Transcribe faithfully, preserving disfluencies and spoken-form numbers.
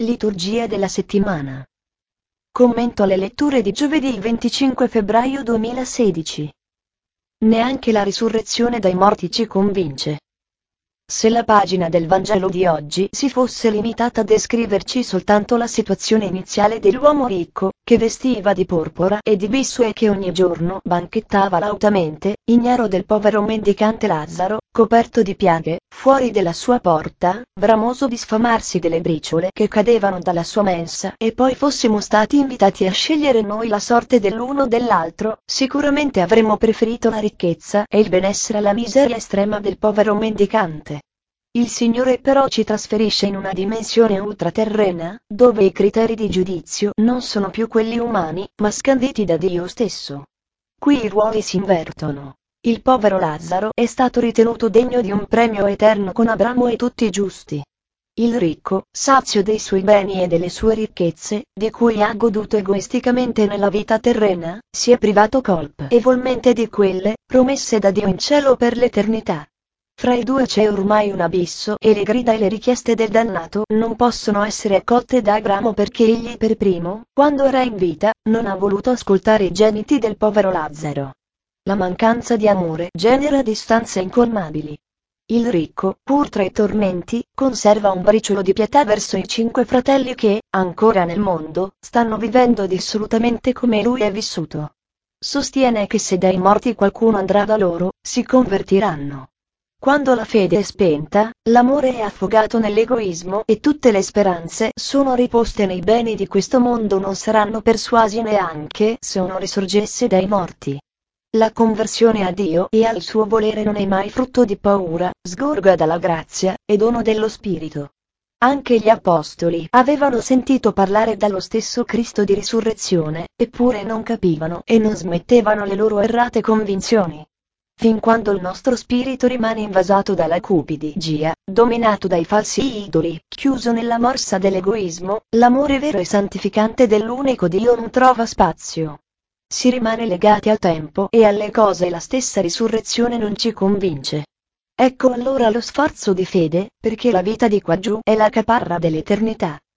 Liturgia della settimana. Commento alle letture di giovedì venticinque febbraio duemilasedici. Neanche la risurrezione dai morti ci convince. Se la pagina del Vangelo di oggi si fosse limitata a descriverci soltanto la situazione iniziale dell'uomo ricco, che vestiva di porpora e di bisso e che ogni giorno banchettava lautamente, ignaro del povero mendicante Lazzaro, coperto di piaghe, fuori della sua porta, bramoso di sfamarsi delle briciole che cadevano dalla sua mensa, e poi fossimo stati invitati a scegliere noi la sorte dell'uno o dell'altro, sicuramente avremmo preferito la ricchezza e il benessere alla miseria estrema del povero mendicante. Il Signore però ci trasferisce in una dimensione ultraterrena, dove i criteri di giudizio non sono più quelli umani, ma scanditi da Dio stesso. Qui i ruoli si invertono. Il povero Lazzaro è stato ritenuto degno di un premio eterno con Abramo e tutti i giusti. Il ricco, sazio dei suoi beni e delle sue ricchezze, di cui ha goduto egoisticamente nella vita terrena, si è privato colpevolmente di quelle, promesse da Dio in cielo per l'eternità. Fra i due c'è ormai un abisso e le grida e le richieste del dannato non possono essere accolte da Abramo perché egli per primo, quando era in vita, non ha voluto ascoltare i gemiti del povero Lazzaro. La mancanza di amore genera distanze incolmabili. Il ricco, pur tra i tormenti, conserva un briciolo di pietà verso i cinque fratelli che, ancora nel mondo, stanno vivendo dissolutamente come lui è vissuto. Sostiene che se dai morti qualcuno andrà da loro, si convertiranno. Quando la fede è spenta, l'amore è affogato nell'egoismo e tutte le speranze sono riposte nei beni di questo mondo non saranno persuasi neanche se uno risorgesse dai morti. La conversione a Dio e al suo volere non è mai frutto di paura, sgorga dalla grazia e dono dello Spirito. Anche gli apostoli avevano sentito parlare dallo stesso Cristo di risurrezione, eppure non capivano e non smettevano le loro errate convinzioni. Fin quando il nostro spirito rimane invasato dalla cupidigia, dominato dai falsi idoli, chiuso nella morsa dell'egoismo, l'amore vero e santificante dell'unico Dio non trova spazio. Si rimane legati al tempo e alle cose e la stessa risurrezione non ci convince. Ecco allora lo sforzo di fede, perché la vita di quaggiù è la caparra dell'eternità.